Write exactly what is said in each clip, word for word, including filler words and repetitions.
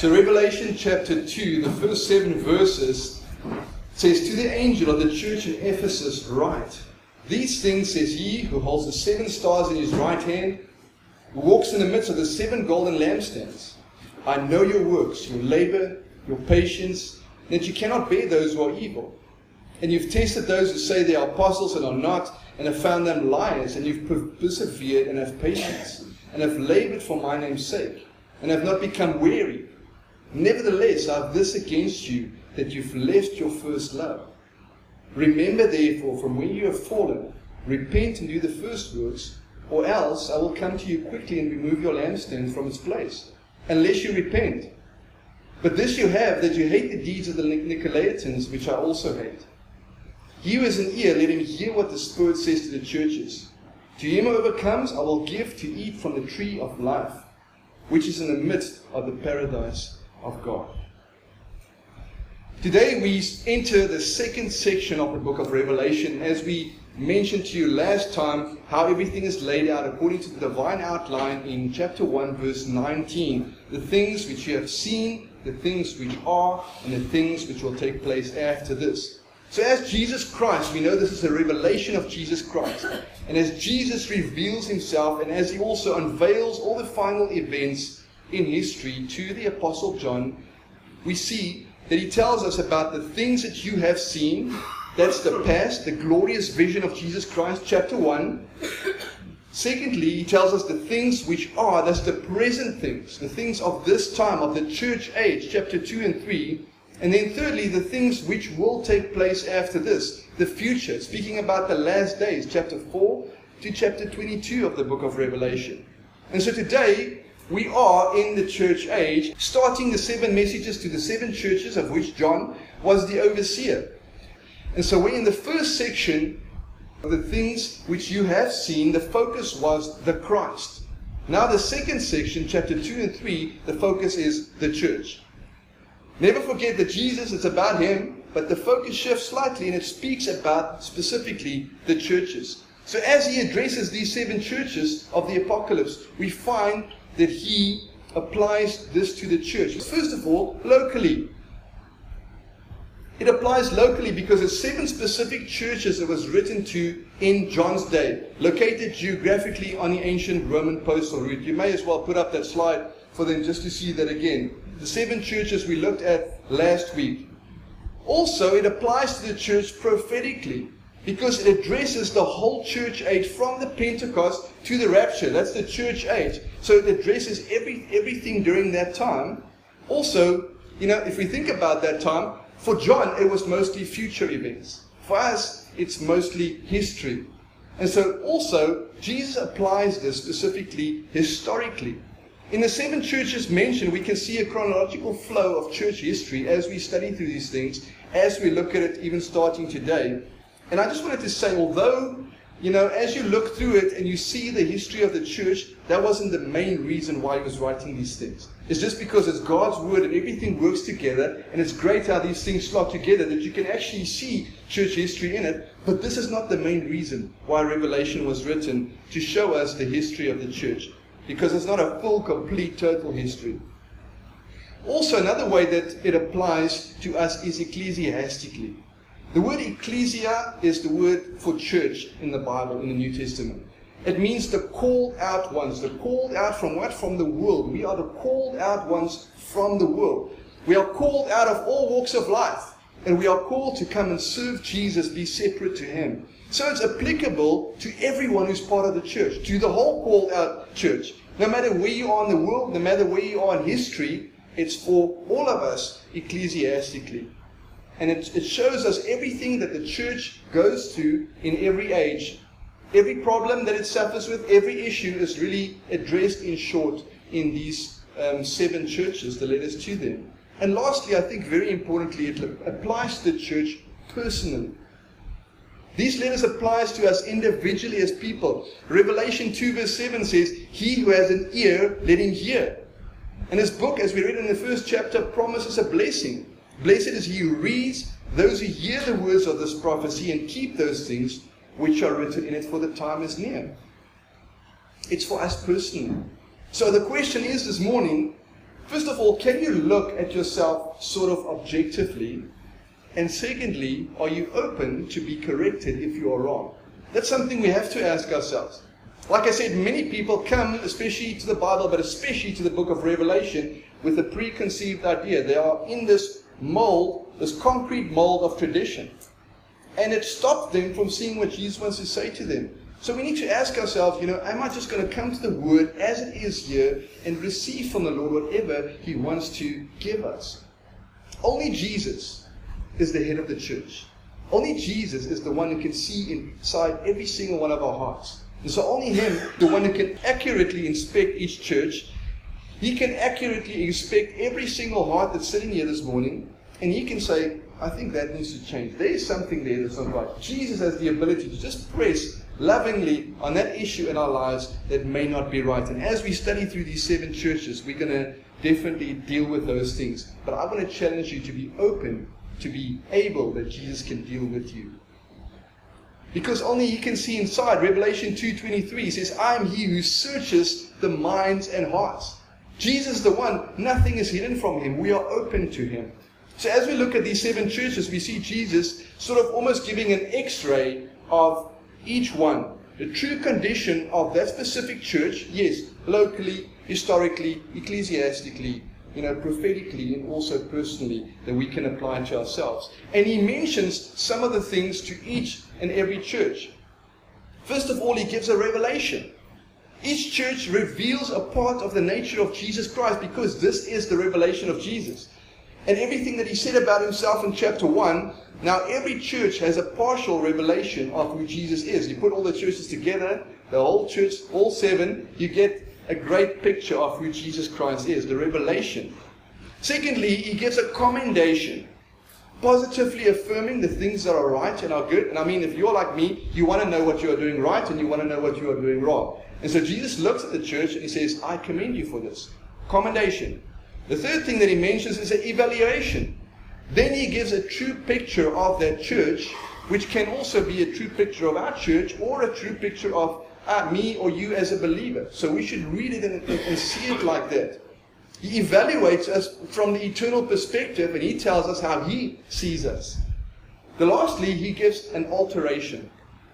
So Revelation chapter two, the first seven verses, says, "To the angel of the church in Ephesus write, these things says he who holds the seven stars in his right hand, who walks in the midst of the seven golden lampstands. I know your works, your labor, your patience, and that you cannot bear those who are evil. And you've tested those who say they are apostles and are not, and have found them liars, and you've persevered and have patience, and have labored for my name's sake, and have not become weary. Nevertheless, I have this against you, that you've left your first love. Remember therefore from where you have fallen, repent and do the first works, or else I will come to you quickly and remove your lampstand from its place, unless you repent. But this you have, that you hate the deeds of the Nicolaitans, which I also hate. He who has an ear, let him hear what the Spirit says to the churches. To him who overcomes, I will give to eat from the tree of life, which is in the midst of the paradise of God." Today we enter the second section of the book of Revelation. As we mentioned to you last time, how everything is laid out according to the divine outline in chapter one, verse nineteen. The things which you have seen, the things which are, and the things which will take place after this. So as Jesus Christ, we know this is a revelation of Jesus Christ. And as Jesus reveals himself, and as he also unveils all the final events in history to the Apostle John, we see that he tells us about the things that you have seen. That's the past, the glorious vision of Jesus Christ, chapter one. Secondly, he tells us the things which are, that's the present things, the things of this time, of the church age, chapter two and three. And then thirdly, the things which will take place after this, the future, speaking about the last days, chapter four to chapter twenty-two of the book of Revelation. And so today, we are in the church age, starting the seven messages to the seven churches, of which John was the overseer. And so we're in the first section of the things which you have seen. The focus was the Christ. Now the second section, chapter two and three, the focus is the church. Never forget that Jesus is about him, but the focus shifts slightly and it speaks about specifically the churches. So as he addresses these seven churches of the apocalypse, we find that he applies this to the church. First of all, locally. It applies locally because it's seven specific churches it was written to in John's day, located geographically on the ancient Roman postal route. You may as well put up that slide for them just to see that again. The seven churches we looked at last week. Also, it applies to the church prophetically because it addresses the whole church age from the Pentecost to the rapture. That's the church age. So it addresses every, everything during that time. Also, you know, if we think about that time, for John, it was mostly future events. For us, it's mostly history. And so also, Jesus applies this specifically historically. In the seven churches mentioned, we can see a chronological flow of church history as we study through these things, as we look at it even starting today. And I just wanted to say, although, you know, as you look through it and you see the history of the church, that wasn't the main reason why he was writing these things. It's just because it's God's word and everything works together, and it's great how these things slot together that you can actually see church history in it. But this is not the main reason why Revelation was written, to show us the history of the church. Because it's not a full, complete, total history. Also, another way that it applies to us is ecclesiastically. The word ecclesia is the word for church in the Bible, in the New Testament. It means the called out ones. The called out from what? From the world. We are the called out ones from the world. We are called out of all walks of life. And we are called to come and serve Jesus, be separate to him. So it's applicable to everyone who's part of the church, to the whole called out church. No matter where you are in the world, no matter where you are in history, it's for all of us ecclesiastically. And it, it shows us everything that the church goes through in every age. Every problem that it suffers with, every issue is really addressed in short in these um, seven churches, the letters to them. And lastly, I think very importantly, it applies to the church personally. These letters applies to us individually as people. Revelation two verse seven says, "He who has an ear, let him hear." And this book, as we read in the first chapter, promises a blessing. Blessed is he who reads, those who hear the words of this prophecy and keep those things which are written in it, for the time is near. It's for us personally. So the question is this morning, First of all, can you look at yourself sort of objectively? And secondly, are you open to be corrected if you are wrong? That's something we have to ask ourselves. Like I said, many people come, especially to the Bible, but especially to the book of Revelation, with a preconceived idea. They are in this mold, this concrete mold of tradition. And it stopped them from seeing what Jesus wants to say to them. So we need to ask ourselves, you know, am I just going to come to the Word as it is here and receive from the Lord whatever He wants to give us? Only Jesus is the head of the church. Only Jesus is the one who can see inside every single one of our hearts. And so only Him, the one who can accurately inspect each church, He can accurately inspect every single heart that's sitting here this morning, and He can say, I think that needs to change. There is something there that's not right. Jesus has the ability to just press lovingly on that issue in our lives that may not be right. And as we study through these seven churches, we're going to definitely deal with those things. But I want to challenge you to be open, to be able that Jesus can deal with you. Because only He can see inside. Revelation two twenty-three says, I am He who searches the minds and hearts. Jesus is the one. Nothing is hidden from Him. We are open to Him. So as we look at these seven churches, we see Jesus sort of almost giving an x-ray of each one. The true condition of that specific church, yes, locally, historically, ecclesiastically, you know, prophetically, and also personally, that we can apply to ourselves. And He mentions some of the things to each and every church. First of all, He gives a revelation. Each church reveals a part of the nature of Jesus Christ, because this is the revelation of Jesus. And everything that He said about Himself in chapter one, now every church has a partial revelation of who Jesus is. You put all the churches together, the whole church, all seven, you get a great picture of who Jesus Christ is, the revelation. Secondly, He gives a commendation, positively affirming the things that are right and are good. And I mean, if you're like me, you want to know what you are doing right and you want to know what you are doing wrong. And so Jesus looks at the church and He says, I commend you for this. Commendation. The third thing that He mentions is an evaluation. Then He gives a true picture of that church, which can also be a true picture of our church or a true picture of uh, me or you as a believer. So we should read it and, and see it like that. He evaluates us from the eternal perspective, and He tells us how He sees us. Then lastly, He gives an alteration.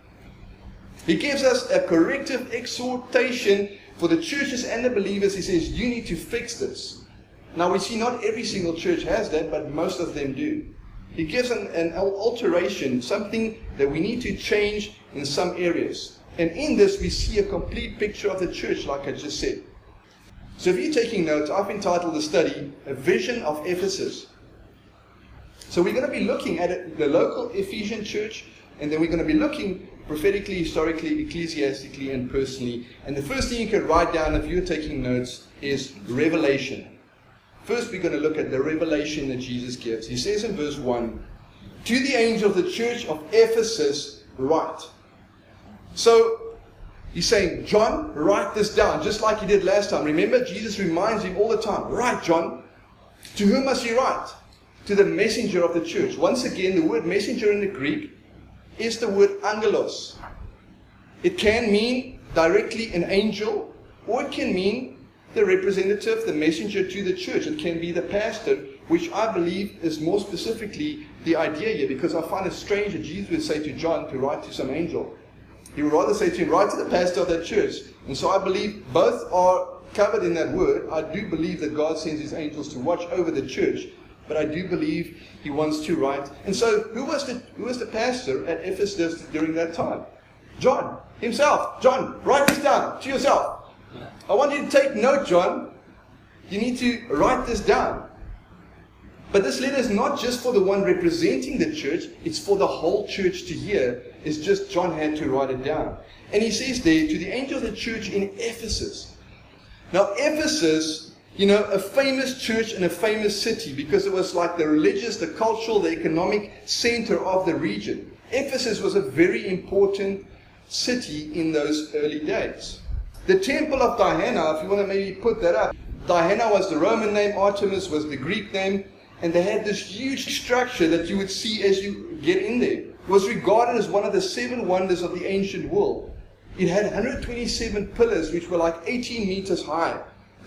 He gives us a corrective exhortation for the churches and the believers. He says, you need to fix this. Now we see not every single church has that, but most of them do. He gives an, an alteration, something that we need to change in some areas. And in this we see a complete picture of the church, like I just said. So if you're taking notes, I've entitled the study, A Vision of Ephesus. So we're going to be looking at it, the local Ephesian church, and then we're going to be looking prophetically, historically, ecclesiastically, and personally. And the first thing you can write down if you're taking notes is revelation. First, we're going to look at the revelation that Jesus gives. He says in verse one, to the angel of the church of Ephesus, write. So, He's saying, John, write this down, just like He did last time. Remember, Jesus reminds him all the time, write, John. To whom must He write? To the messenger of the church. Once again, the word messenger in the Greek is the word angelos. It can mean directly an angel, or it can mean the representative, the messenger to the church. It can be the pastor, which I believe is more specifically the idea here, because I find it strange that Jesus would say to John to write to some angel. He would rather say to him, write to the pastor of that church. And so I believe both are covered in that word. I do believe that God sends His angels to watch over the church, but I do believe He wants to write. And so who was the, who was the pastor at Ephesus during that time? John himself. John, write this down to yourself. I want you to take note, John. You need to write this down. But this letter is not just for the one representing the church, it's for the whole church to hear. It's just John had to write it down. And he says there, to the angel of the church in Ephesus. Now, Ephesus, you know, a famous church in a famous city, because it was like the religious, the cultural, the economic center of the region. Ephesus was a very important city in those early days. The temple of Diana, if you want to maybe put that up, Diana was the Roman name, Artemis was the Greek name, and they had this huge structure that you would see as you get in there. It was regarded as one of the seven wonders of the ancient world. It had one hundred twenty-seven pillars, which were like eighteen meters high.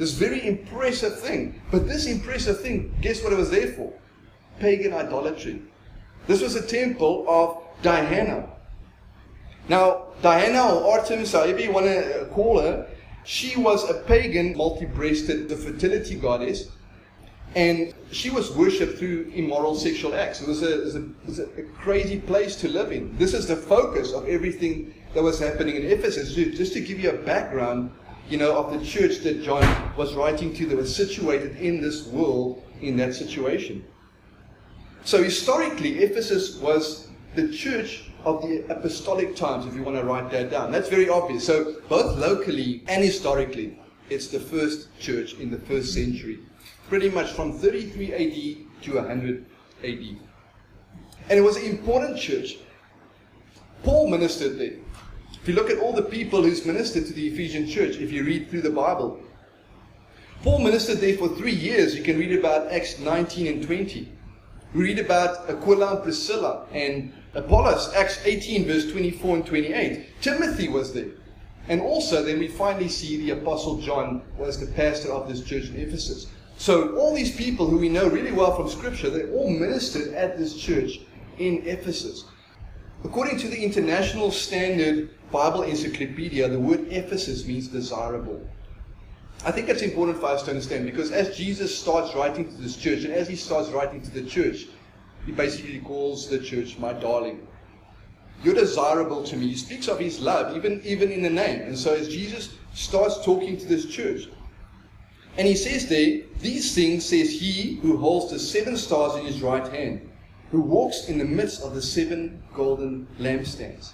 This very impressive thing. But this impressive thing, guess what it was there for? Pagan idolatry. This was a temple of Diana. Now, Diana or Artemis, however you want to call her, she was a pagan, multi-breasted, the fertility goddess. And she was worshipped through immoral sexual acts. It was, a, it, was a, it was a crazy place to live in. This is the focus of everything that was happening in Ephesus. Just to give you a background, you know, of the church that John was writing to, that was situated in this world, in that situation. So historically, Ephesus was the church of the apostolic times, if you want to write that down. That's very obvious. So both locally and historically, it's the first church in the first century. Pretty much from thirty-three A D to one hundred A D. And it was an important church. Paul ministered there. If you look at all the people who's ministered to the Ephesian church, if you read through the Bible, Paul ministered there for three years. You can read about Acts nineteen and twenty. We read about Aquila and Priscilla and Apollos, Acts eighteen, verse twenty-four and twenty-eight. Timothy was there. And also then we finally see the Apostle John was the pastor of this church in Ephesus. So all these people who we know really well from Scripture, they all ministered at this church in Ephesus. According to the International Standard Bible Encyclopedia, the word Ephesus means desirable. I think that's important for us to understand, because as Jesus starts writing to this church, and as he starts writing to the church, he basically calls the church my darling. You're desirable to me. He speaks of his love, even, even in the name. And so as Jesus starts talking to this church, and he says there, these things says he who holds the seven stars in his right hand, who walks in the midst of the seven golden lampstands.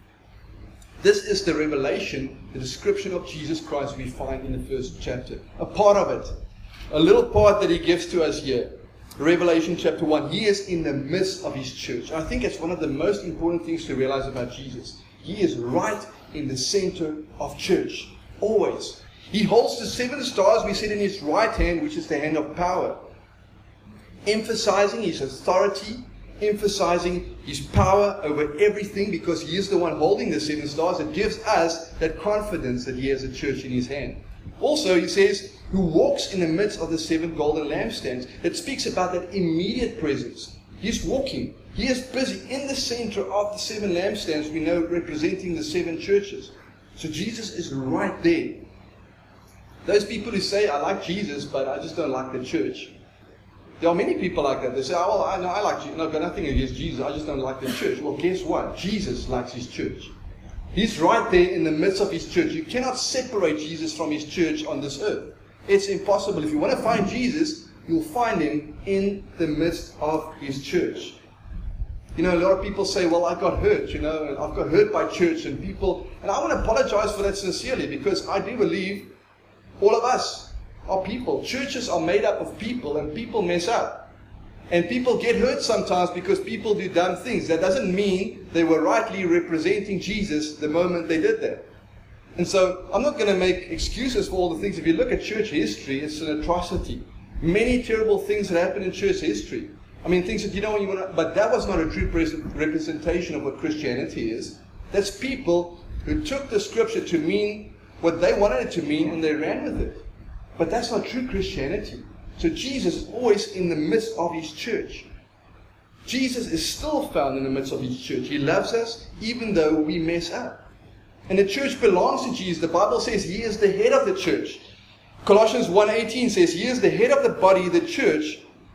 This is the revelation, the description of Jesus Christ we find in the first chapter. A part of it, a little part that he gives to us here. Revelation chapter one, he is in the midst of his church. I think it's one of the most important things to realize about Jesus. He is right in the center of church, always. He holds the seven stars, we said, in his right hand, which is the hand of power, emphasizing his authority, emphasizing his power over everything, because he is the one holding the seven stars. It gives us that confidence that he has a church in his hand. Also, he says, who walks in the midst of the seven golden lampstands. It speaks about that immediate presence. He's walking. He is busy in the center of the seven lampstands, we know, representing the seven churches. So Jesus is right there. Those people who say, I like Jesus, but I just don't like the church. There are many people like that. They say, oh, well, I, no, I like Jesus. No, I've got nothing against Jesus. I just don't like the church. Well, guess what? Jesus likes his church. He's right there in the midst of his church. You cannot separate Jesus from his church on this earth. It's impossible. If you want to find Jesus, you'll find him in the midst of his church. You know, a lot of people say, well, I got hurt, you know, and I've got hurt by church and people. And I want to apologize for that sincerely, because I do believe all of us are people. Churches are made up of people, and people mess up. And people get hurt sometimes because people do dumb things. That doesn't mean they were rightly representing Jesus the moment they did that. And so I'm not going to make excuses for all the things. If you look at church history, it's an atrocity. Many terrible things that happen in church history. I mean, things that you know, you want to, but that was not a true representation of what Christianity is. That's people who took the scripture to mean what they wanted it to mean, and they ran with it. But that's not true Christianity. So Jesus is always in the midst of his church. Jesus is still found in the midst of his church. He loves us even though we mess up. And the church belongs to Jesus. The Bible says he is the head of the church. Colossians one eighteen says he is the head of the body, the church,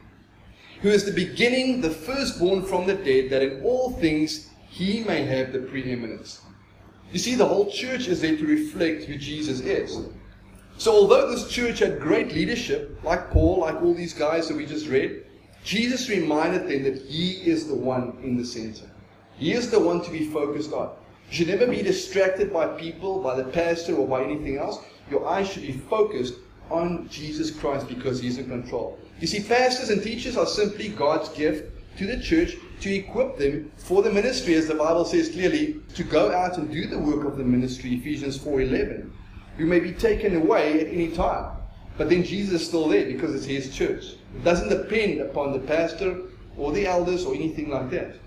who is the beginning, the firstborn from the dead, that in all things he may have the preeminence. You see, the whole church is there to reflect who Jesus is. So although this church had great leadership, like Paul, like all these guys that we just read, Jesus reminded them that he is the one in the center. He is the one to be focused on. You should never be distracted by people, by the pastor, or by anything else. Your eyes should be focused on Jesus Christ, because he's in control. You see, pastors and teachers are simply God's gift to the church to equip them for the ministry, as the Bible says clearly, to go out and do the work of the ministry, Ephesians four eleven. You may be taken away at any time, but then Jesus is still there because it's his church. It doesn't depend upon the pastor or the elders or anything like that.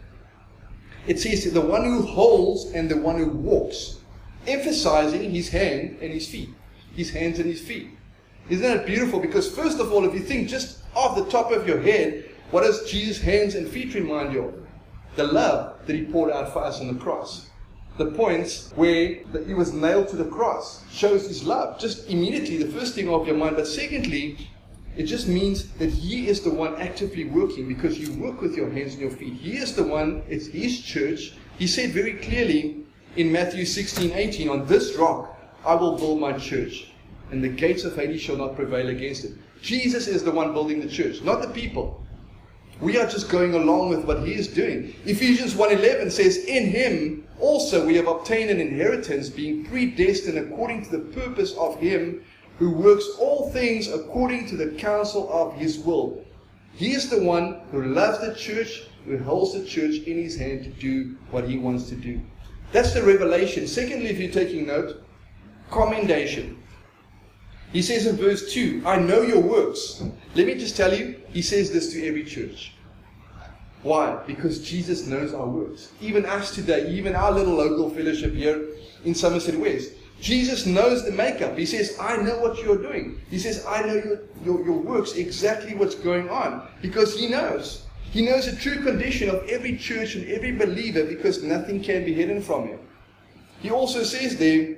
It says the one who holds and the one who walks, emphasizing his hand and his feet. His hands and his feet. Isn't that beautiful? Because first of all, if you think just off the top of your head, what does Jesus' hands and feet remind you of? The love that He poured out for us on the cross. The points where He was nailed to the cross shows His love. Just immediately, the first thing off your mind. But secondly, it just means that He is the one actively working, because you work with your hands and your feet. He is the one, it's His church. He said very clearly in Matthew sixteen eighteen, on this rock I will build my church, and the gates of Hades shall not prevail against it. Jesus is the one building the church, not the people. We are just going along with what He is doing. Ephesians one eleven says, in Him also we have obtained an inheritance, being predestined according to the purpose of Him who works all things according to the counsel of His will. He is the one who loves the church, who holds the church in His hand to do what He wants to do. That's the revelation. Secondly, if you're taking note, commendation. He says in verse two, I know your works. Let me just tell you, He says this to every church. Why? Because Jesus knows our works. Even us today, even our little local fellowship here in Somerset West. Jesus knows the makeup. He says, I know what you're doing. He says, I know your, your, your works, exactly what's going on. Because He knows. He knows the true condition of every church and every believer, because nothing can be hidden from Him. He also says there,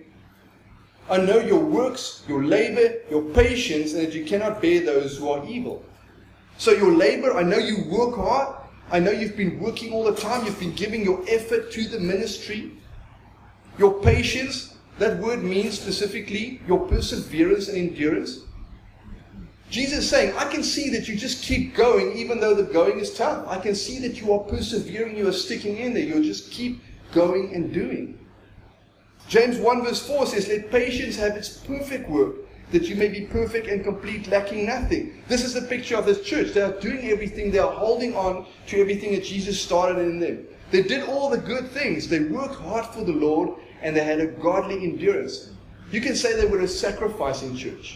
I know your works, your labor, your patience, and that you cannot bear those who are evil. So your labor, I know you work hard. I know you've been working all the time. You've been giving your effort to the ministry. Your patience, that word means specifically your perseverance and endurance. Jesus is saying, I can see that you just keep going even though the going is tough. I can see that you are persevering, you are sticking in there. You'll just keep going and doing. James one verse four says, let patience have its perfect work, that you may be perfect and complete, lacking nothing. This is the picture of this church. They are doing everything. They are holding on to everything that Jesus started in them. They did all the good things. They worked hard for the Lord, and they had a godly endurance. You can say they were a sacrificing church,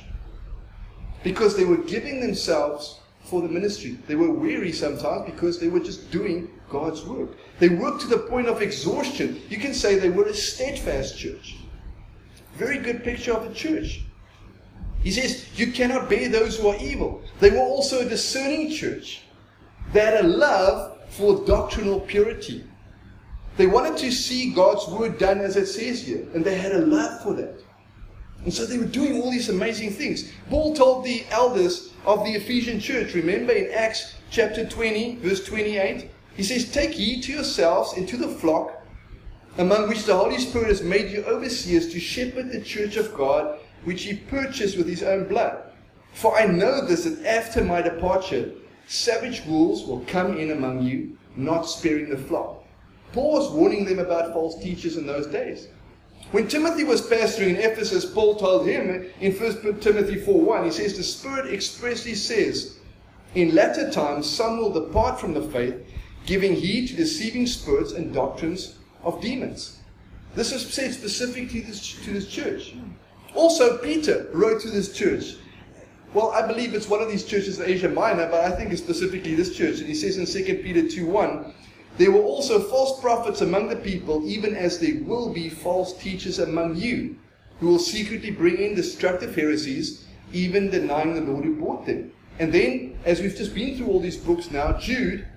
because they were giving themselves for the ministry. They were weary sometimes because they were just doing God's work. They worked to the point of exhaustion. You can say they were a steadfast church. Very good picture of the church. He says, you cannot bear those who are evil. They were also a discerning church. They had a love for doctrinal purity. They wanted to see God's word done as it says here, and they had a love for that. And so they were doing all these amazing things. Paul told the elders of the Ephesian church, remember in Acts chapter twenty, verse twenty-eight, he says, take heed to yourselves and to the flock, among which the Holy Spirit has made you overseers, to shepherd the church of God, which He purchased with His own blood. For I know this, that after my departure, savage wolves will come in among you, not sparing the flock. Paul was warning them about false teachers in those days. When Timothy was pastoring in Ephesus, Paul told him in First Timothy four one, he says, the Spirit expressly says, in latter times some will depart from the faith, giving heed to deceiving spirits and doctrines of demons. This is said specifically to this, to this church. Also, Peter wrote to this church. Well, I believe it's one of these churches in Asia Minor, but I think it's specifically this church. And he says in Second Peter two one, there were also false prophets among the people, even as there will be false teachers among you, who will secretly bring in destructive heresies, even denying the Lord who bought them. And then, as we've just been through all these books now, Jude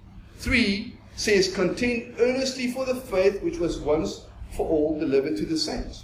three says, contend earnestly for the faith which was once for all delivered to the saints.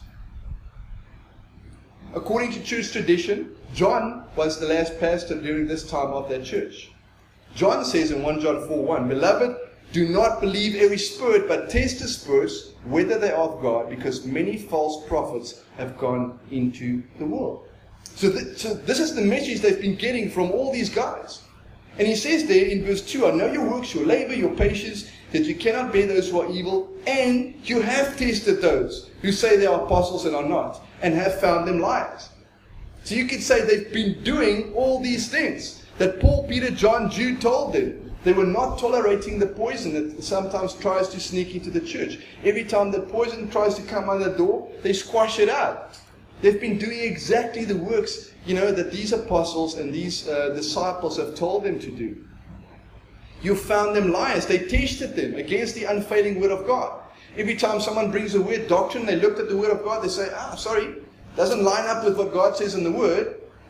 According to church tradition, John was the last pastor during this time of that church. John says in First John four one, beloved, do not believe every spirit, but test the spirits, whether they are of God, because many false prophets have gone into the world. So, th- so this is the message they've been getting from all these guys. And he says there in verse two, I know your works, your labor, your patience, that you cannot bear those who are evil, and you have tested those who say they are apostles and are not, and have found them liars. So you could say they've been doing all these things that Paul, Peter, John, Jude told them. They were not tolerating the poison that sometimes tries to sneak into the church. Every time the poison tries to come on the door, they squash it out. They've been doing exactly the works, you know, that these apostles and these uh, disciples have told them to do. You found them liars. They tested them against the unfailing word of God. Every time someone brings a weird doctrine, they looked at the word of God, they say, ah, sorry, doesn't line up with what God says in the word.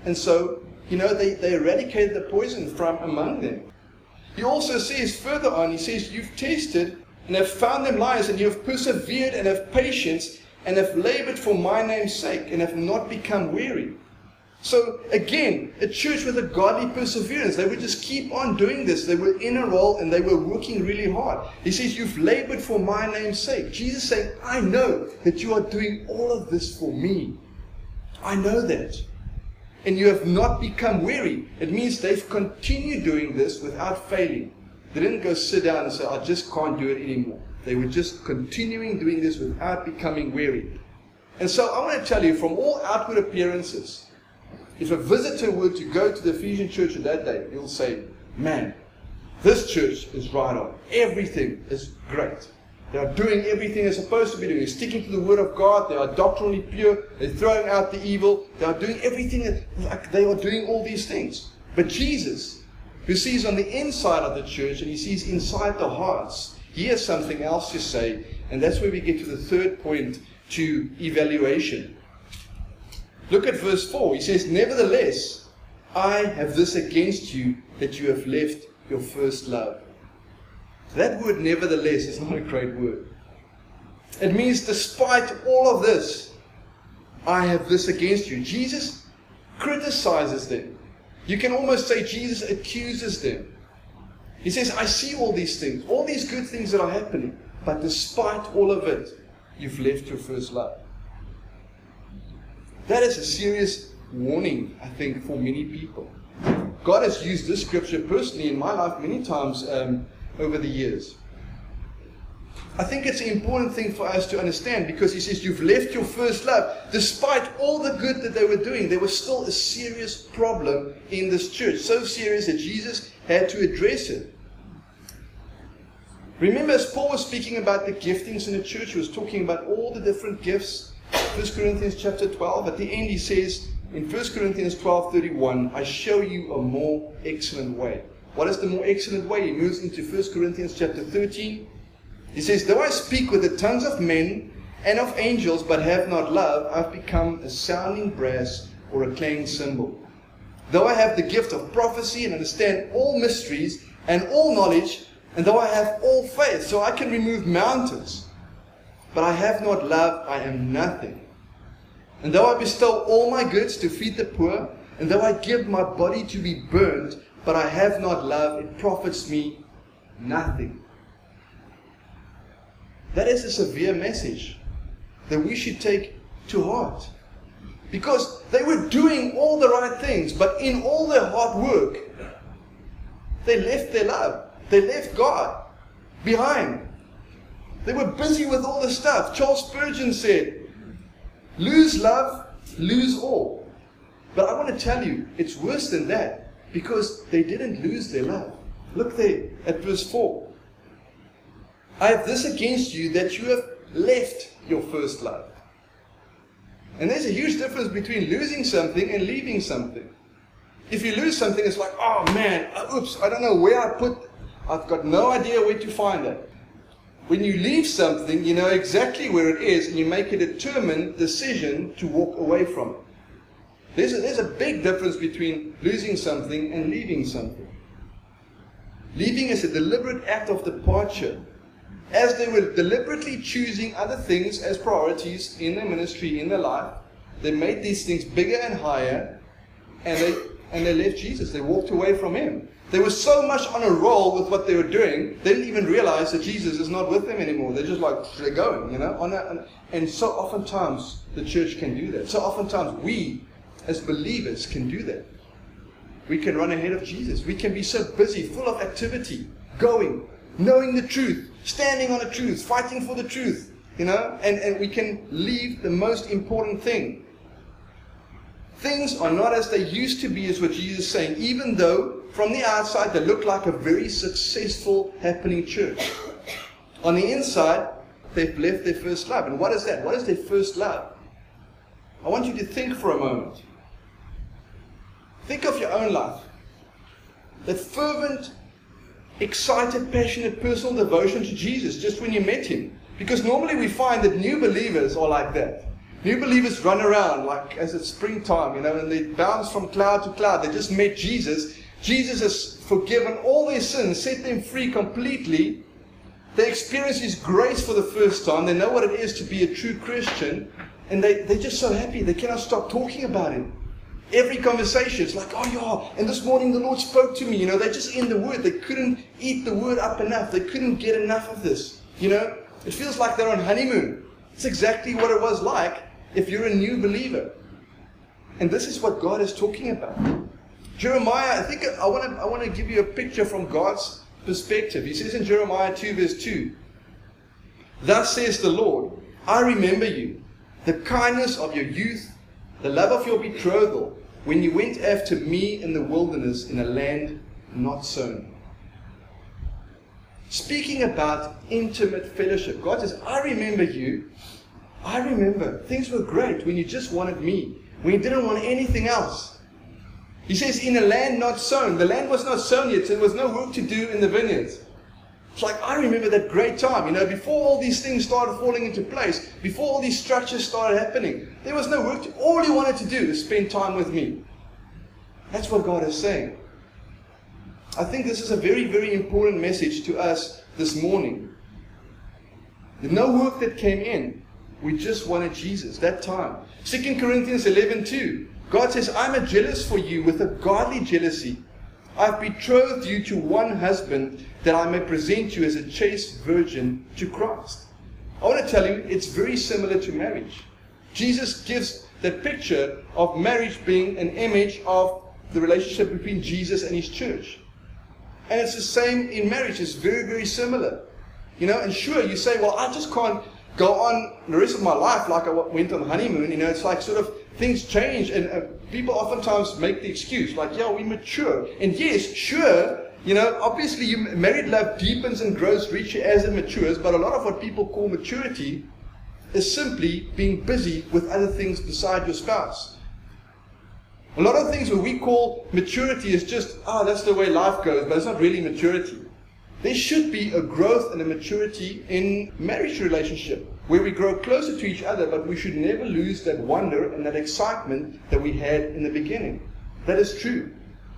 And so, you know, they, they eradicated the poison from among them. He also says further on, he says, you've tested and have found them liars, and you have persevered and have patience and have labored for my name's sake and have not become weary. So again, a church with a godly perseverance. They would just keep on doing this. They were in a role and they were working really hard. He says, you've labored for my name's sake. Jesus saying, I know that you are doing all of this for me. I know that. And you have not become weary. It means they've continued doing this without failing. They didn't go sit down and say, I just can't do it anymore. They were just continuing doing this without becoming weary. And so I want to tell you, from all outward appearances, if a visitor were to go to the Ephesian church on that day, he'll say, man, this church is right on. Everything is great. They are doing everything they're supposed to be doing. They're sticking to the Word of God. They are doctrinally pure. They're throwing out the evil. They are doing everything. Like they are doing all these things. But Jesus, who sees on the inside of the church and he sees inside the hearts, he has something else to say. And that's where we get to the third point, to evaluation. Look at verse four. He says, nevertheless, I have this against you, that you have left your first love. That word nevertheless is not a great word. It means despite all of this, I have this against you. Jesus criticizes them. You can almost say Jesus accuses them. He says, I see all these things, all these good things that are happening, but despite all of it, you've left your first love. That is a serious warning, I think, for many people. God has used this scripture personally in my life many times um, over the years. I think it's an important thing for us to understand, because he says you've left your first love. Despite all the good that they were doing, there was still a serious problem in this church. So serious that Jesus had to address it. Remember, as Paul was speaking about the giftings in the church, he was talking about all the different gifts. First Corinthians chapter twelve, at the end he says, in First Corinthians twelve thirty-one, I show you a more excellent way. What is the more excellent way? He moves into First Corinthians chapter thirteen. He says, though I speak with the tongues of men and of angels, but have not love, I've become a sounding brass or a clanging cymbal. Though I have the gift of prophecy and understand all mysteries and all knowledge, and though I have all faith, so I can remove mountains, but I have not love, I am nothing. And though I bestow all my goods to feed the poor, and though I give my body to be burned, but I have not love, it profits me nothing. That is a severe message that we should take to heart. Because they were doing all the right things, but in all their hard work, they left their love. They left God behind. They were busy with all the stuff. Charles Spurgeon said, lose love, lose all. But I want to tell you, it's worse than that, because they didn't lose their love. Look there at verse four. I have this against you, that you have left your first love. And there's a huge difference between losing something and leaving something. If you lose something, it's like, oh man, oops, I don't know where I put, I've got no idea where to find it. When you leave something, you know exactly where it is, and you make a determined decision to walk away from it. There's a, there's a big difference between losing something and leaving something. Leaving is a deliberate act of departure. As they were deliberately choosing other things as priorities in their ministry, in their life, they made these things bigger and higher, and they and they left Jesus. They walked away from Him. They were so much on a roll with what they were doing, they didn't even realize that Jesus is not with them anymore. They're just like, they're going, you know. On a, and so oftentimes the church can do that. So oftentimes we, as believers, can do that. We can run ahead of Jesus. We can be so busy, full of activity, going, knowing the truth, standing on the truth, fighting for the truth, you know, and, and we can leave the most important thing. Things are not as they used to be, is what Jesus is saying, even though from the outside they look like a very successful, happening church. On the inside, they've left their first love. And what is that? What is their first love? I want you to think for a moment. Think of your own life. That fervent, excited, passionate, personal devotion to Jesus just when you met Him. Because normally we find that new believers are like that. New believers run around like as it's springtime, you know, and they bounce from cloud to cloud. They just met Jesus. Jesus has forgiven all their sins, set them free completely. They experience His grace for the first time. They know what it is to be a true Christian. And they, they're just so happy. They cannot stop talking about it. Every conversation is like, oh yeah, and this morning the Lord spoke to me. You know, they're just in the Word. They couldn't eat the Word up enough. They couldn't get enough of this. You know, it feels like they're on honeymoon. It's exactly what it was like if you're a new believer. And this is what God is talking about. Jeremiah, I think I want to I want to give you a picture from God's perspective. He says in Jeremiah two verse two, "Thus says the Lord, I remember you, the kindness of your youth, the love of your betrothal, when you went after me in the wilderness in a land not sown." Speaking about intimate fellowship, God says, I remember you. I remember. Things were great when you just wanted me, when you didn't want anything else. He says, in a land not sown. The land was not sown yet, so there was no work to do in the vineyards. It's like, I remember that great time, you know, before all these things started falling into place, before all these structures started happening, there was no work to, all you wanted to do is spend time with me. That's what God is saying. I think this is a very, very important message to us this morning. There's no work that came in. We just wanted Jesus that time. Second Corinthians eleven two. God says, I'm jealous for you with a godly jealousy. I've betrothed you to one husband, that I may present you as a chaste virgin to Christ. I want to tell you, it's very similar to marriage. Jesus gives that picture of marriage being an image of the relationship between Jesus and His church. And it's the same in marriage. It's very, very similar. You know, and sure, you say, well, I just can't go on the rest of my life like I went on honeymoon. You know, it's like sort of things change, and uh, people oftentimes make the excuse, like, yeah, we mature. And yes, sure, you know, obviously you, married love deepens and grows richer as it matures, but a lot of what people call maturity is simply being busy with other things beside your spouse. A lot of things where we call maturity is just, oh, that's the way life goes, but it's not really maturity. There should be a growth and a maturity in marriage relationship where we grow closer to each other, but we should never lose that wonder and that excitement that we had in the beginning. That is true.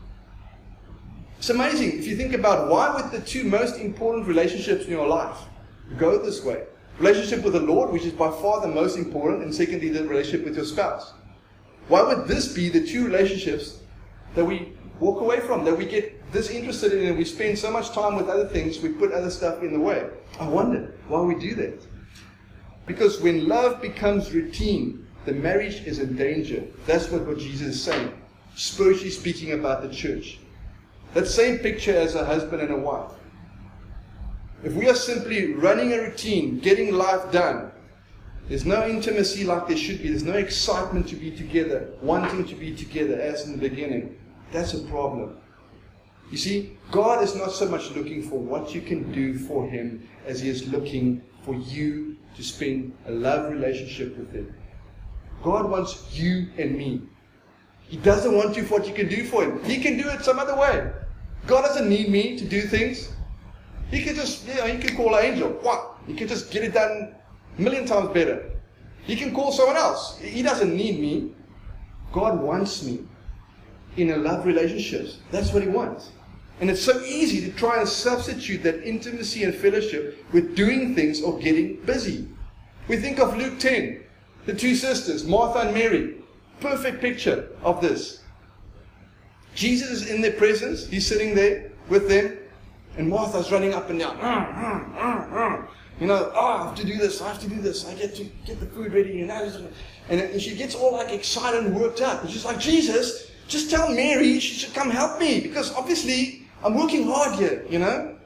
It's amazing if you think about why would the two most important relationships in your life go this way. Relationship with the Lord, which is by far the most important, and secondly, the relationship with your spouse. Why would this be the two relationships that we walk away from, that we get disinterested in, and we spend so much time with other things, we put other stuff in the way? I wonder why we do that. Because when love becomes routine, the marriage is in danger. That's what, what Jesus is saying, spiritually speaking, about the church. That same picture as a husband and a wife. If we are simply running a routine, getting life done, there's no intimacy like there should be. There's no excitement to be together, wanting to be together as in the beginning. That's a problem. You see, God is not so much looking for what you can do for Him as He is looking for you to spend a love relationship with Him. God wants you and me. He doesn't want you for what you can do for Him. He can do it some other way. God doesn't need me to do things. He can just, you know, He can call an angel. What? He can just get it done a million times better. He can call someone else. He doesn't need me. God wants me in a love relationship. That's what He wants. And it's so easy to try and substitute that intimacy and fellowship with doing things or getting busy. We think of Luke ten, the two sisters, Martha and Mary. Perfect picture of this. Jesus is in their presence. He's sitting there with them. And Martha's running up and down. Mm, mm, mm, mm. You know, oh, I have to do this, I have to do this. I get to get the food ready. And, and she gets all like excited and worked up. And she's like, Jesus, just tell Mary she should come help me. Because obviously, I'm working hard here, you know.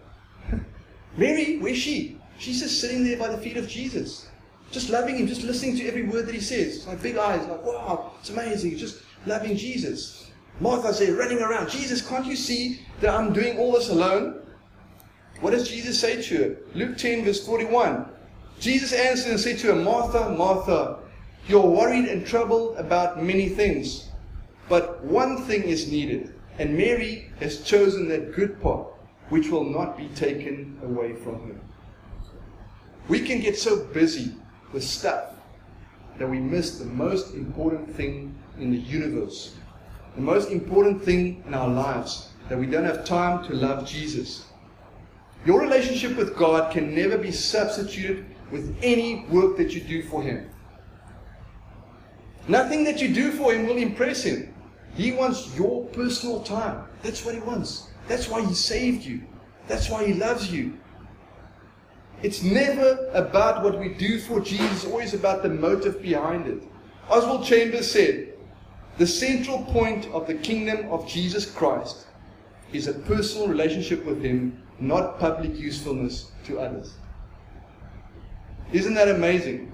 Mary, where's she? She's just sitting there by the feet of Jesus. Just loving Him, just listening to every word that He says. Like big eyes, like, wow, it's amazing. Just loving Jesus. Martha's there running around. Jesus, can't you see that I'm doing all this alone? What does Jesus say to her? Luke ten verse forty-one. Jesus answered and said to her, Martha, Martha, you're worried and troubled about many things. But one thing is needed. And Mary has chosen that good part, which will not be taken away from her. We can get so busy with stuff that we miss the most important thing in the universe. The most important thing in our lives, that we don't have time to love Jesus. Your relationship with God can never be substituted with any work that you do for Him. Nothing that you do for Him will impress Him. He wants your personal time. That's what He wants. That's why He saved you. That's why He loves you. It's never about what we do for Jesus, it's always about the motive behind it. Oswald Chambers said, the central point of the kingdom of Jesus Christ is a personal relationship with Him, not public usefulness to others. Isn't that amazing?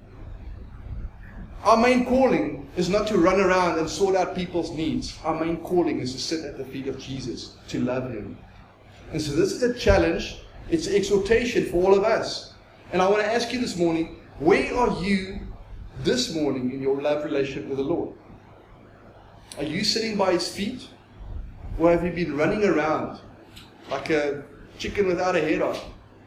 Our main calling is not to run around and sort out people's needs. Our main calling is to sit at the feet of Jesus, to love Him. And so this is a challenge. It's an exhortation for all of us. And I want to ask you this morning, where are you this morning in your love relationship with the Lord? Are you sitting by His feet? Or have you been running around like a chicken without a head on?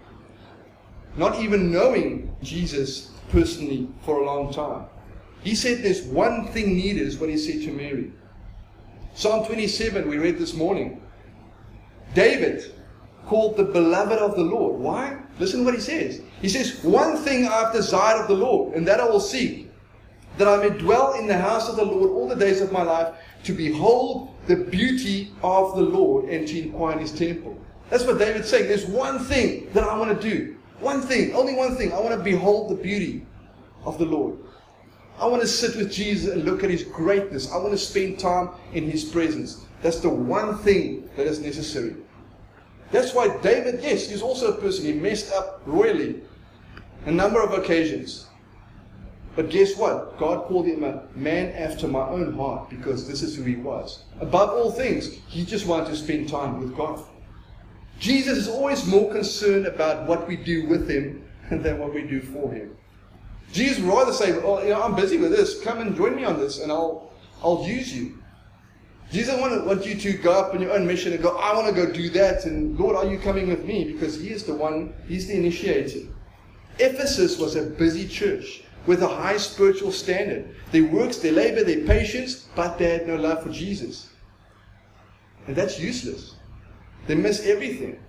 Not even knowing Jesus personally for a long time. He said there's one thing needed, is what He said to Mary. Psalm twenty-seven, we read this morning. David, called the beloved of the Lord. Why? Listen what he says. He says, one thing I have desired of the Lord, and that I will seek, that I may dwell in the house of the Lord all the days of my life, to behold the beauty of the Lord and to inquire in His temple. That's what David's saying. There's one thing that I want to do. One thing, only one thing. I want to behold the beauty of the Lord. I want to sit with Jesus and look at His greatness. I want to spend time in His presence. That's the one thing that is necessary. That's why David, yes, he's also a person. He messed up royally a number of occasions. But guess what? God called him a man after my own heart, because this is who he was. Above all things, he just wanted to spend time with God. Jesus is always more concerned about what we do with Him than what we do for Him. Jesus would rather say, oh, you know, I'm busy with this. Come and join me on this, and I'll, I'll use you. Jesus doesn't want you to go up on your own mission and go, I want to go do that, and Lord, are you coming with me? Because He is the one, He's the initiator. Ephesus was a busy church with a high spiritual standard. Their works, their labor, their patience, but they had no love for Jesus. And that's useless. They miss everything.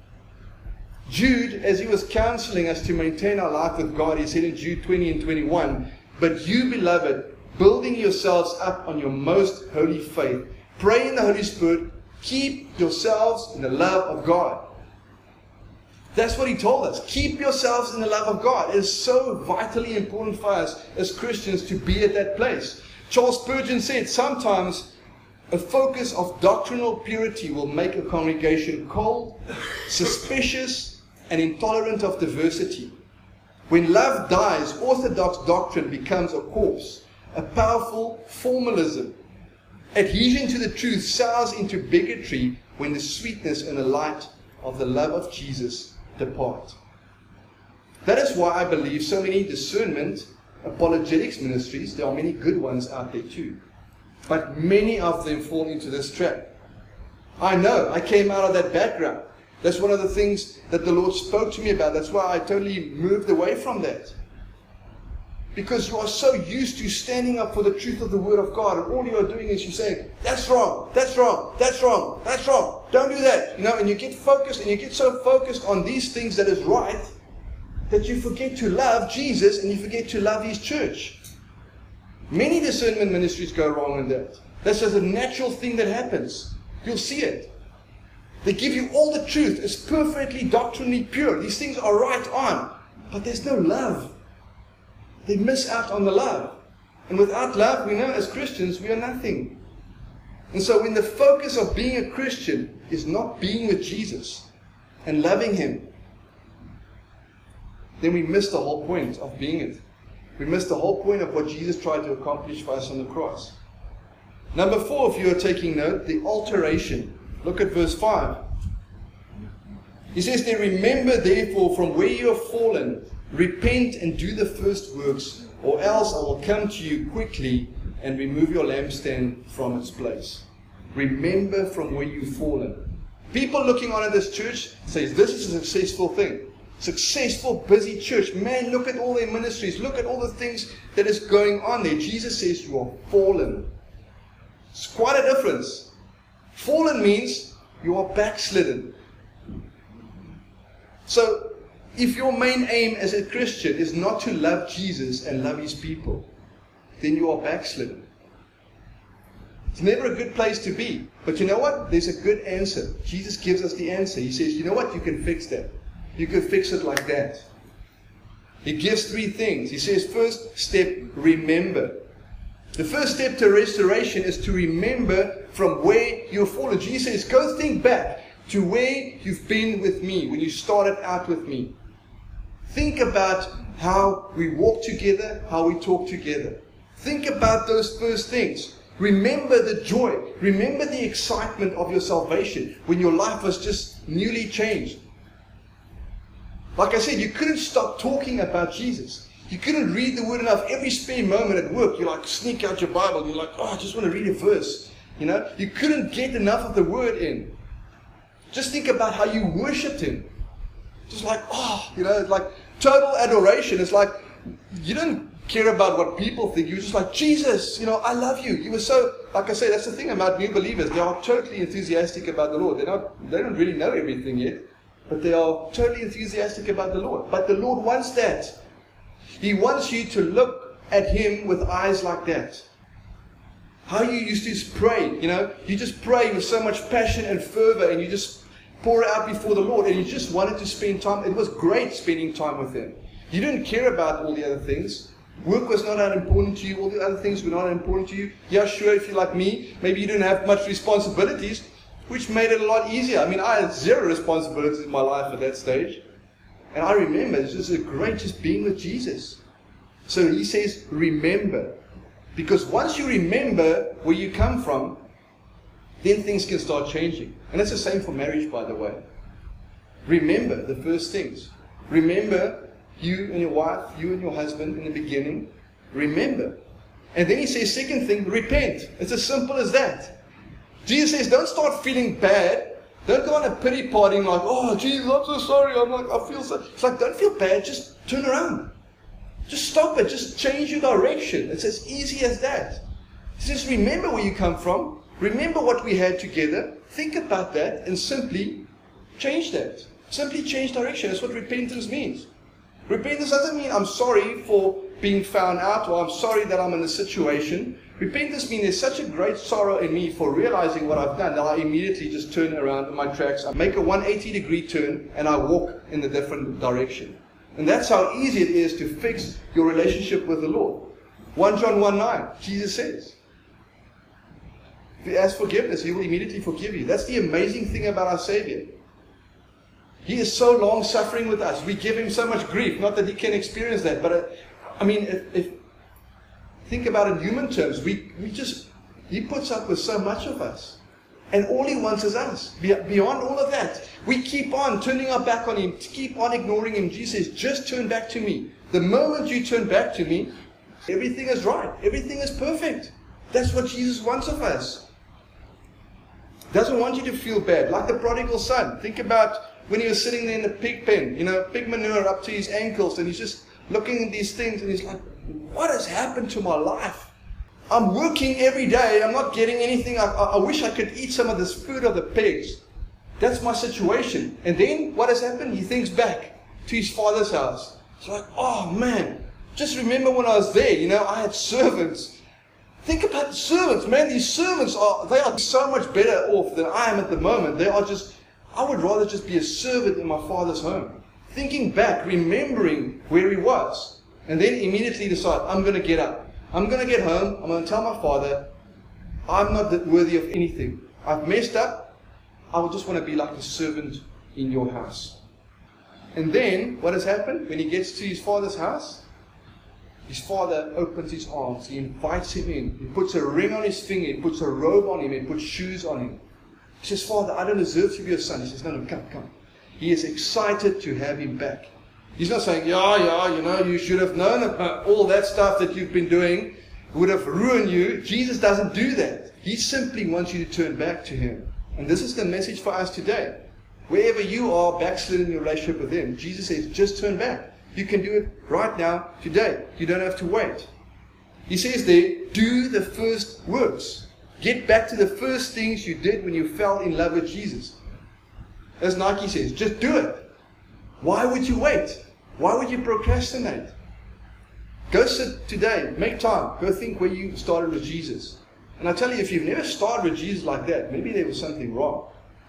Jude, as he was counseling us to maintain our life with God, he said in Jude twenty and twenty-one, but you, beloved, building yourselves up on your most holy faith, pray in the Holy Spirit, keep yourselves in the love of God. That's what he told us. Keep yourselves in the love of God. It is so vitally important for us as Christians to be at that place. Charles Spurgeon said, sometimes a focus of doctrinal purity will make a congregation cold, suspicious, and intolerant of diversity. When love dies, orthodox doctrine becomes a corpse, a powerful formalism. Adhesion to the truth sours into bigotry when the sweetness and the light of the love of Jesus depart. That is why I believe so many discernment, apologetics ministries, there are many good ones out there too, but many of them fall into this trap. I know, I came out of that background. That's one of the things that the Lord spoke to me about. That's why I totally moved away from that. Because you are so used to standing up for the truth of the Word of God, and all you are doing is you're saying, that's wrong, that's wrong, that's wrong, that's wrong, don't do that. You know, and you get focused, and you get so focused on these things that is right, that you forget to love Jesus, and you forget to love His church. Many discernment ministries go wrong in that. That's just a natural thing that happens. You'll see it. They give you all the truth. It's perfectly doctrinally pure. These things are right on. But there's no love. They miss out on the love. And without love, we know as Christians, we are nothing. And so when the focus of being a Christian is not being with Jesus and loving Him, then we miss the whole point of being it. We miss the whole point of what Jesus tried to accomplish for us on the cross. Number four, if you are taking note, the alteration. Look at verse five. He says there, remember therefore from where you have fallen, repent and do the first works, or else I will come to you quickly and remove your lampstand from its place. Remember from where you've fallen. People looking on at this church says this is a successful thing. Successful, busy church. Man, look at all their ministries. Look at all the things that is going on there. Jesus says you are fallen. It's quite a difference. Fallen means you are backslidden. So, if your main aim as a Christian is not to love Jesus and love His people, then you are backslidden. It's never a good place to be. But you know what? There's a good answer. Jesus gives us the answer. He says, you know what? You can fix that. You can fix it like that. He gives three things. He says, first step, remember. The first step to restoration is to remember from where you've fallen. Jesus says, go think back to where you've been with me, when you started out with me. Think about how we walk together, how we talk together. Think about those first things. Remember the joy. Remember the excitement of your salvation when your life was just newly changed. Like I said, you couldn't stop talking about Jesus. You couldn't read the Word enough. Every spare moment at work, you like sneak out your Bible and you're like, oh, I just want to read a verse. You know, you couldn't get enough of the Word in. Just think about how you worshipped Him. Just like, oh, you know, like total adoration. It's like, you don't care about what people think. You're just like, Jesus, you know, I love you. You were so, like I say, that's the thing about new believers. They are totally enthusiastic about the Lord. They're not, they don't really know everything yet, but they are totally enthusiastic about the Lord. But the Lord wants that. He wants you to look at Him with eyes like that. How you used to pray, you know, you just pray with so much passion and fervor, and you just pour it out before the Lord, and you just wanted to spend time. It was great spending time with Him. You didn't care about all the other things. Work was not that important to you. All the other things were not important to you. Yeah, sure, if you're like me, maybe you didn't have much responsibilities, which made it a lot easier. I mean, I had zero responsibilities in my life at that stage. And I remember, it's just great just being with Jesus. So He says, remember. Because once you remember where you come from, then things can start changing. And that's the same for marriage, by the way. Remember the first things. Remember you and your wife, you and your husband in the beginning. Remember. And then He says, second thing, repent. It's as simple as that. Jesus says, don't start feeling bad. Don't go on a pity party like, oh, Jesus, I'm so sorry. I'm like, I feel so. It's like, don't feel bad. Just turn around. Just stop it. Just change your direction. It's as easy as that. He says, remember where you come from. Remember what we had together. Think about that and simply change that. Simply change direction. That's what repentance means. Repentance doesn't mean I'm sorry for being found out, or I'm sorry that I'm in a situation. Repentance means there's such a great sorrow in me for realizing what I've done that I immediately just turn around in my tracks. I make a one hundred eighty degree turn and I walk in a different direction. And that's how easy it is to fix your relationship with the Lord. First John one nine, Jesus says, if you ask forgiveness, He will immediately forgive you. That's the amazing thing about our Savior. He is so long suffering with us. We give Him so much grief. Not that He can experience that, but uh, I mean, if, if think about it in human terms, we, we just, He puts up with so much of us. And all He wants is us. Beyond all of that, we keep on turning our back on Him, keep on ignoring Him. Jesus says, just turn back to me. The moment you turn back to me, everything is right. Everything is perfect. That's what Jesus wants of us. Doesn't want you to feel bad. Like the prodigal son. Think about when he was sitting there in the pig pen, you know, pig manure up to his ankles, and he's just looking at these things, and he's like, what has happened to my life? I'm working every day. I'm not getting anything. I, I, I wish I could eat some of this food of the pigs. That's my situation. And then what has happened? He thinks back to his father's house. It's like, oh man, just remember when I was there, you know, I had servants. Think about the servants, man. These servants are, they are so much better off than I am at the moment. They are just, I would rather just be a servant in my father's home. Thinking back, remembering where he was. And then immediately decide, I'm going to get up. I'm going to get home. I'm going to tell my father, I'm not worthy of anything. I've messed up. I would just want to be like a servant in your house. And then, what has happened? When he gets to his father's house, his father opens his arms. He invites him in. He puts a ring on his finger. He puts a robe on him. He puts shoes on him. He says, Father, I don't deserve to be your son. He says, no, no, come, come. He is excited to have him back. He's not saying, yeah, yeah, you know, you should have known about all that stuff that you've been doing would have ruined you. Jesus doesn't do that. He simply wants you to turn back to Him. And this is the message for us today. Wherever you are backslidden in your relationship with Him, Jesus says, just turn back. You can do it right now, today. You don't have to wait. He says there, do the first works. Get back to the first things you did when you fell in love with Jesus. As Nike says, just do it. Why would you wait? Why would you procrastinate? Go sit today, make time, go think where you started with Jesus. And I tell you, if you've never started with Jesus like that, maybe there was something wrong.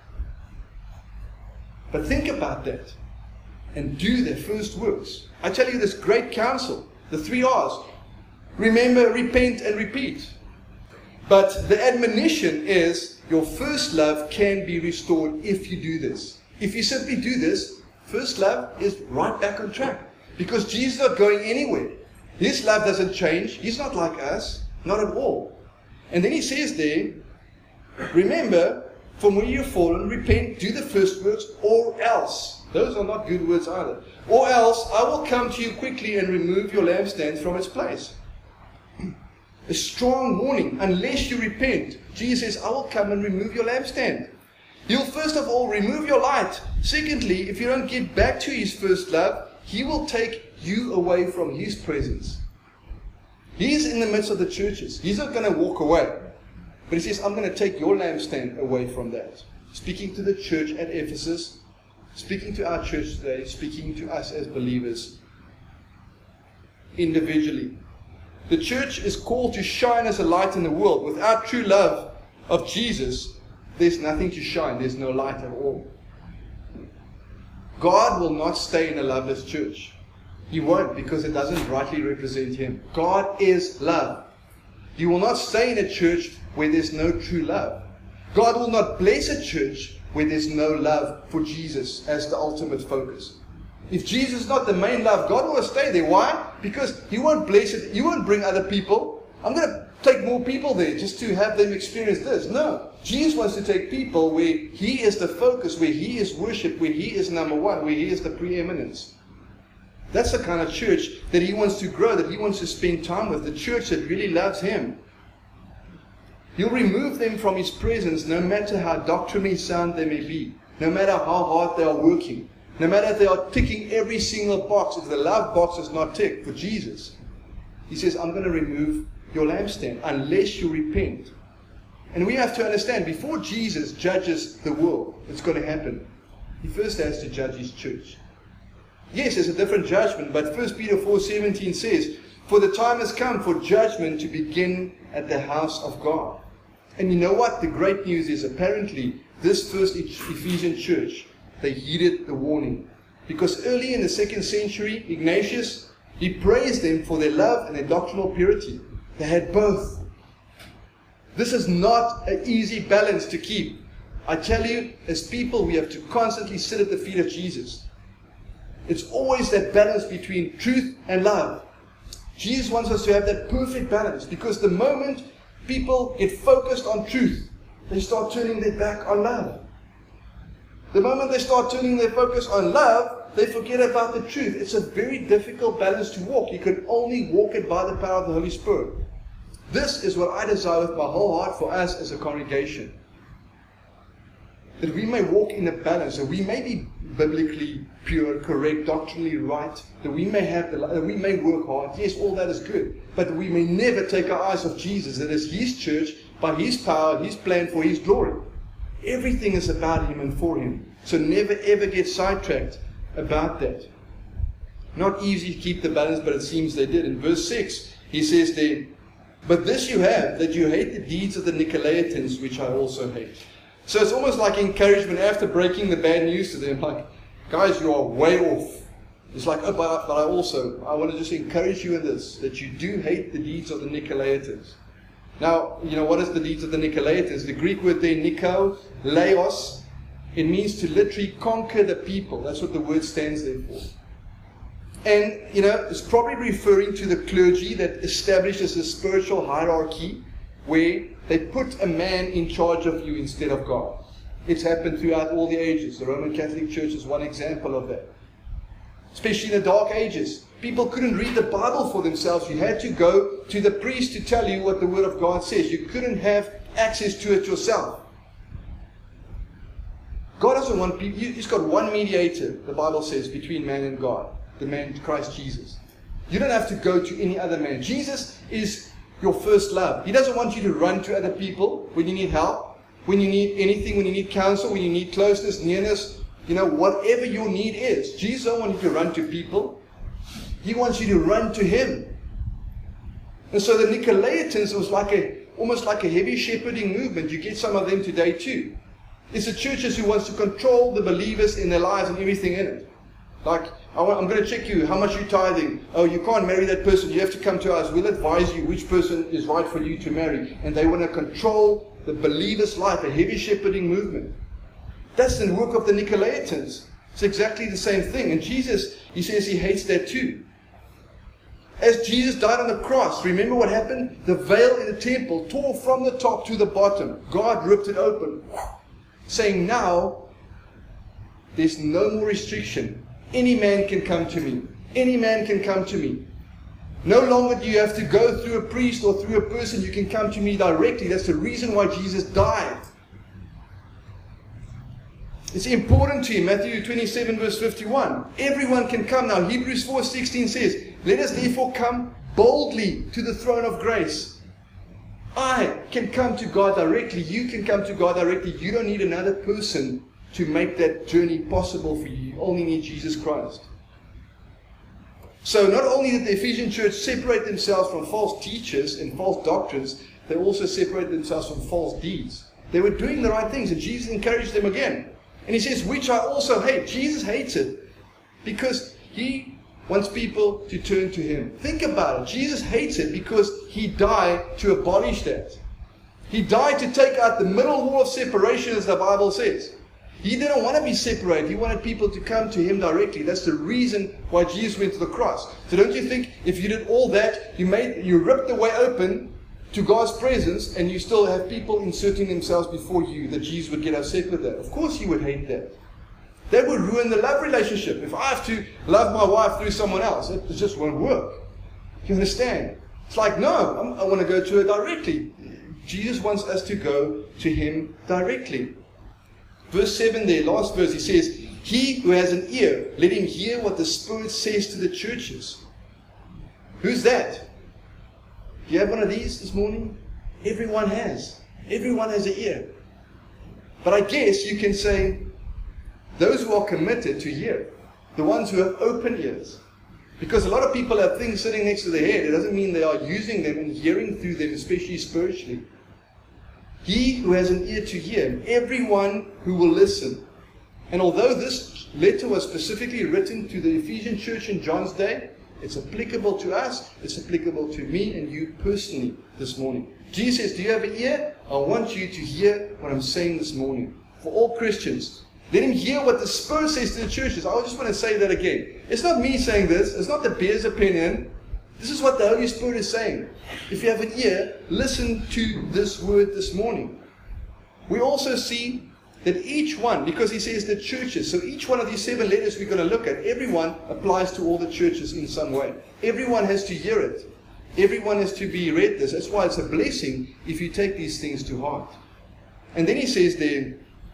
But think about that and do their first works. I tell you this great counsel, the three R's. Remember, repent, and repeat. But the admonition is your first love can be restored if you do this. If you simply do this, first love is right back on track. Because Jesus is not going anywhere. His love doesn't change. He's not like us. Not at all. And then he says there, remember, from where you've fallen, repent, do the first works, or else. Those are not good words either. Or else, I will come to you quickly and remove your lampstand from its place. A strong warning. Unless you repent, Jesus says, I will come and remove your lampstand. He'll first of all remove your light. Secondly, if you don't get back to His first love, He will take you away from His presence. He's in the midst of the churches. He's not going to walk away. But He says, I'm going to take your lampstand away from that. Speaking to the church at Ephesus, speaking to our church today, speaking to us as believers individually. The church is called to shine as a light in the world. Without true love of Jesus, there's nothing to shine. There's no light at all. God will not stay in a loveless church. He won't, because it doesn't rightly represent Him. God is love. He will not stay in a church where there's no true love. God will not bless a church where there's no love for Jesus as the ultimate focus. If Jesus is not the main love, God will stay there. Why? Because He won't bless it. He won't bring other people. I'm going to take more people there just to have them experience this. No. Jesus wants to take people where He is the focus, where He is worship, where He is number one, where He is the preeminence. That's the kind of church that He wants to grow, that He wants to spend time with, the church that really loves Him. He'll remove them from His presence no matter how doctrinally sound they may be, no matter how hard they are working, no matter if they are ticking every single box. If the love box is not ticked for Jesus, He says, I'm going to remove your lampstand unless you repent. And we have to understand, before Jesus judges the world, it's going to happen. He first has to judge His church. Yes, there's a different judgment, but First Peter four seventeen says, for the time has come for judgment to begin at the house of God. And you know what? The great news is, apparently, this first Ephesian church, they heeded the warning. Because early in the second century, Ignatius, he praised them for their love and their doctrinal purity. They had both. This is not an easy balance to keep. I tell you, as people, we have to constantly sit at the feet of Jesus. It's always that balance between truth and love. Jesus wants us to have that perfect balance, because the moment people get focused on truth, they start turning their back on love. The moment they start turning their focus on love, they forget about the truth. It's a very difficult balance to walk. You can only walk it by the power of the Holy Spirit. This is what I desire with my whole heart for us as a congregation. That we may walk in a balance, that we may be biblically pure, correct, doctrinally right, that we may have the, that we may work hard. Yes, all that is good. But we may never take our eyes off Jesus. That is His church, by His power, His plan for His glory. Everything is about Him and for Him. So never ever get sidetracked about that. Not easy to keep the balance, but it seems they did. In verse six, he says there, but this you have, that you hate the deeds of the Nicolaitans, which I also hate. So it's almost like encouragement after breaking the bad news to them. Like, guys, you are way off. It's like, oh, but, but I also, I want to just encourage you in this, that you do hate the deeds of the Nicolaitans. Now, you know, what is the deeds of the Nicolaitans? The Greek word there, Nico, Laos, it means to literally conquer the people. That's what the word stands there for. And, you know, it's probably referring to the clergy that establishes a spiritual hierarchy where they put a man in charge of you instead of God. It's happened throughout all the ages. The Roman Catholic Church is one example of that. Especially in the Dark Ages. People couldn't read the Bible for themselves. You had to go to the priest to tell you what the Word of God says. You couldn't have access to it yourself. God doesn't want people. He's got one mediator, the Bible says, between man and God, the man Christ Jesus. You don't have to go to any other man. Jesus is your first love. He doesn't want you to run to other people when you need help, when you need anything, when you need counsel, when you need closeness, nearness, you know, whatever your need is. Jesus doesn't want you to run to people. He wants you to run to Him. And so the Nicolaitans was like a, almost like a heavy shepherding movement. You get some of them today too. It's the churches who wants to control the believers in their lives and everything in it. Like, I want, I'm going to check you, how much you're tithing. Oh, you can't marry that person, you have to come to us. We'll advise you which person is right for you to marry. And they want to control the believer's life, a heavy shepherding movement. That's the work of the Nicolaitans. It's exactly the same thing. And Jesus, He says He hates that too. As Jesus died on the cross, remember what happened? The veil in the temple tore from the top to the bottom. God ripped it open, saying, now, there's no more restriction. Any man can come to me. Any man can come to me. No longer do you have to go through a priest or through a person. You can come to me directly. That's the reason why Jesus died. It's important to Him. Matthew twenty-seven verse fifty-one. Everyone can come now. Hebrews four sixteen says, let us therefore come boldly to the throne of grace. I can come to God directly. You can come to God directly. You don't need another person to make that journey possible for you. You only need Jesus Christ. So not only did the Ephesian church separate themselves from false teachers and false doctrines, they also separated themselves from false deeds. They were doing the right things, and Jesus encouraged them again. And He says, which I also hate. Jesus hates it because He wants people to turn to Him. Think about it. Jesus hates it because He died to abolish that. He died to take out the middle wall of separation, as the Bible says. He didn't want to be separated. He wanted people to come to Him directly. That's the reason why Jesus went to the cross. So don't you think if you did all that, you made, you ripped the way open to God's presence, and you still have people inserting themselves before you, that Jesus would get upset with that? Of course you would hate that. That would ruin the love relationship. If I have to love my wife through someone else, it just won't work. You understand? It's like, no, I'm, I want to go to her directly. Jesus wants us to go to Him directly. Verse seven there, last verse, He says, he who has an ear, let him hear what the Spirit says to the churches. Who's that? Do you have one of these this morning? Everyone has. Everyone has an ear. But I guess you can say, those who are committed to hear, the ones who have open ears. Because a lot of people have things sitting next to their head. It doesn't mean they are using them and hearing through them, especially spiritually. He who has an ear to hear, everyone who will listen. And although this letter was specifically written to the Ephesian church in John's day, it's applicable to us, it's applicable to me and you personally this morning. Jesus says, do you have an ear? I want you to hear what I'm saying this morning. For all Christians, let him hear what the Spirit says to the churches. I just want to say that again. It's not me saying this. It's not the bear's opinion. This is what the Holy Spirit is saying. If you have an ear, listen to this word this morning. We also see that each one, because he says the churches, so each one of these seven letters we're going to look at, everyone applies to all the churches in some way. Everyone has to hear it. Everyone has to be read this. That's why it's a blessing if you take these things to heart. And then he says there,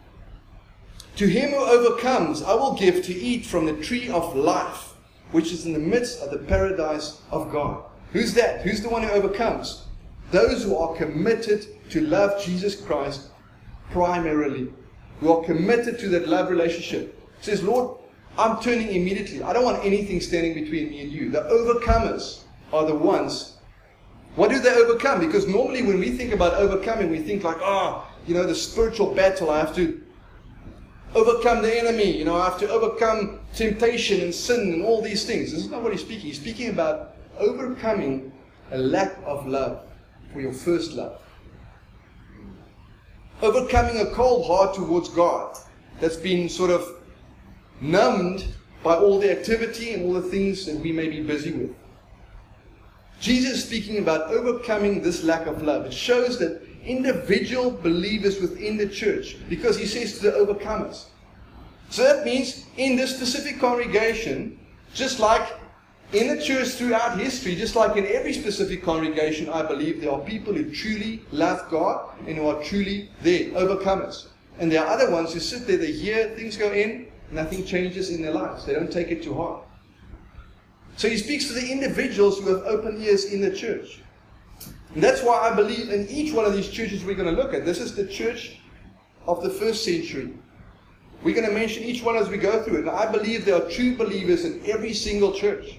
to him who overcomes, I will give to eat from the tree of life, which is in the midst of the paradise of God. Who's that? Who's the one who overcomes? Those who are committed to love Jesus Christ primarily. Who are committed to that love relationship. It says, Lord, I'm turning immediately. I don't want anything standing between me and you. The overcomers are the ones. What do they overcome? Because normally when we think about overcoming, we think like, ah, oh, you know, the spiritual battle. I have to overcome the enemy. You know, I have to overcome temptation and sin and all these things. This is not what he's speaking. He's speaking about overcoming a lack of love for your first love. Overcoming a cold heart towards God that's been sort of numbed by all the activity and all the things that we may be busy with. Jesus is speaking about overcoming this lack of love. It shows that individual believers within the church, because he says to the overcomers. So that means in this specific congregation, just like in the church throughout history, just like in every specific congregation, I believe there are people who truly love God and who are truly there, overcomers. And there are other ones who sit there, they hear, things go in, nothing changes in their lives. They don't take it to heart. So he speaks to the individuals who have open ears in the church. And that's why I believe in each one of these churches we're going to look at. This is the church of the first century. We're going to mention each one as we go through it. And I believe there are true believers in every single church.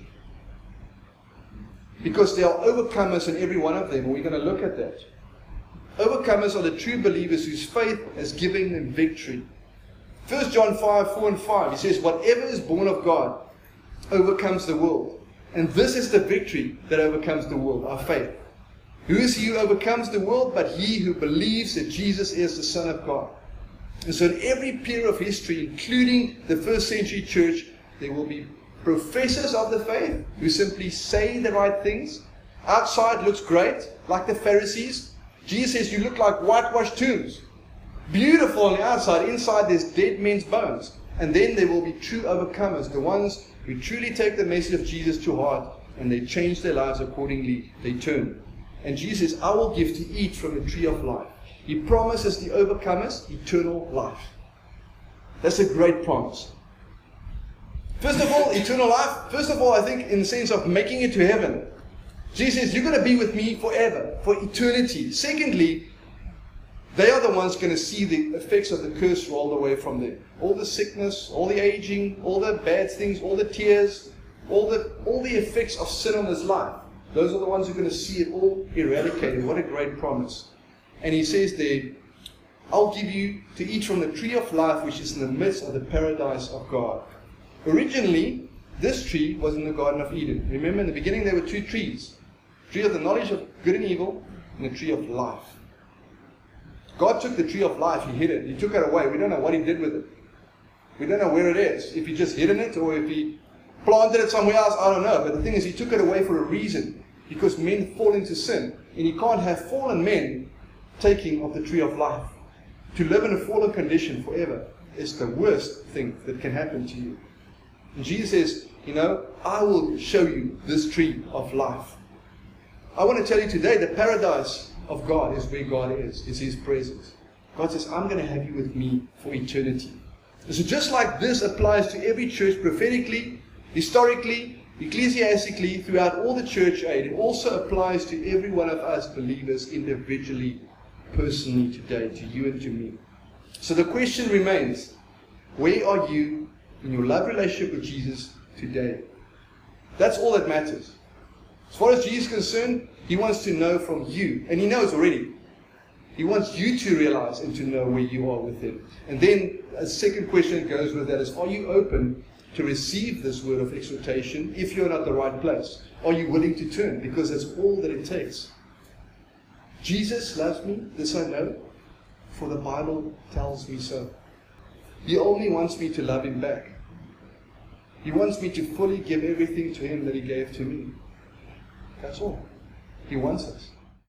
Because there are overcomers in every one of them. And we're going to look at that. Overcomers are the true believers whose faith has given them victory. First John five, four and five, he says, whatever is born of God overcomes the world. And this is the victory that overcomes the world, our faith. Who is he who overcomes the world but he who believes that Jesus is the Son of God? And so in every period of history, including the first century church, there will be professors of the faith who simply say the right things. Outside looks great, like the Pharisees. Jesus says you look like whitewashed tombs. Beautiful on the outside, inside there's dead men's bones. And then there will be true overcomers, the ones who truly take the message of Jesus to heart and they change their lives accordingly. They turn. And Jesus says, I will give to eat from the tree of life. He promises the overcomers eternal life. That's a great promise. First of all, eternal life. First of all, I think in the sense of making it to heaven. Jesus says, you're going to be with me forever, for eternity. Secondly, they are the ones going to see the effects of the curse rolled away from them. All the sickness, all the aging, all the bad things, all the tears, all the, all the effects of sin on this life. Those are the ones who are going to see it all eradicated. What a great promise. And he says there, I'll give you to eat from the tree of life which is in the midst of the paradise of God. Originally, this tree was in the Garden of Eden. Remember, in the beginning there were two trees. The tree of the knowledge of good and evil and the tree of life. God took the tree of life, He hid it. He took it away. We don't know what He did with it. We don't know where it is. If He just hidden it or if He planted it somewhere else, I don't know. But the thing is, He took it away for a reason. Because men fall into sin. And you can't have fallen men taking of the tree of life. To live in a fallen condition forever is the worst thing that can happen to you. And Jesus says, you know, I will show you this tree of life. I want to tell you today, the paradise of God is where God is. It's His presence. God says, I'm going to have you with me for eternity. And so just like this applies to every church prophetically, historically, ecclesiastically, throughout all the church age, it also applies to every one of us believers individually, personally today, to you and to me. So the question remains, where are you in your love relationship with Jesus today? That's all that matters. As far as Jesus is concerned, He wants to know from you, and He knows already. He wants you to realize and to know where you are with Him. And then a second question that goes with that is, are you open to receive this word of exhortation if you're not at the right place? Are you willing to turn? Because that's all that it takes. Jesus loves me, this I know, for the Bible tells me so. He only wants me to love Him back. He wants me to fully give everything to Him that He gave to me. That's all. He wants us.